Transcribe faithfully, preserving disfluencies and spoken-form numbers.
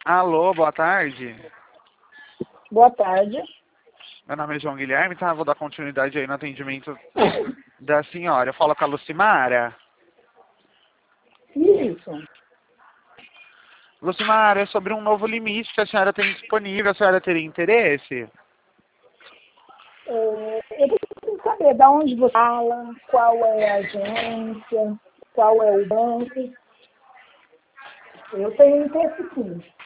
Alô, boa tarde. Boa tarde. Meu nome é João Guilherme, tá? Vou dar continuidade aí no atendimento da senhora. Eu falo com a Lucimara. Isso. Lucimara, é sobre um novo limite que a senhora tem disponível. A senhora teria interesse? É, eu preciso saber de onde você fala, qual é a agência, qual é o banco. Eu tenho interesse sim.